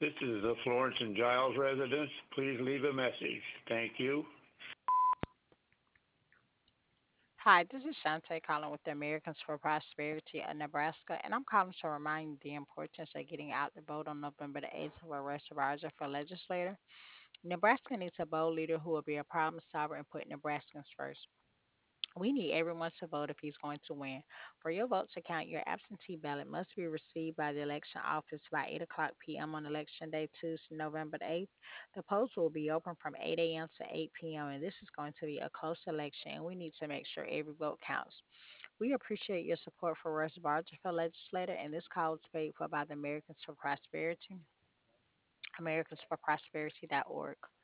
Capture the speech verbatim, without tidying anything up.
This is the Florence and Giles residence. Please leave a message. Thank you. Hi, this is Shantae calling with the Americans for Prosperity of Nebraska, and I'm calling to remind you the importance of getting out to vote on November the eighth for Russ Barger for legislator. Nebraska needs a bold leader who will be a problem solver and put Nebraskans first. We need everyone to vote if he's going to win. For your vote to count, your absentee ballot must be received by the election office by eight o'clock p m on election day, Tuesday, November the eighth. The polls will be open from eight a m to eight p m, and this is going to be a close election, and we need to make sure every vote counts. We appreciate your support for Russ Barger for legislator, and this call was paid for by the Americans for Prosperity, americans for prosperity dot org.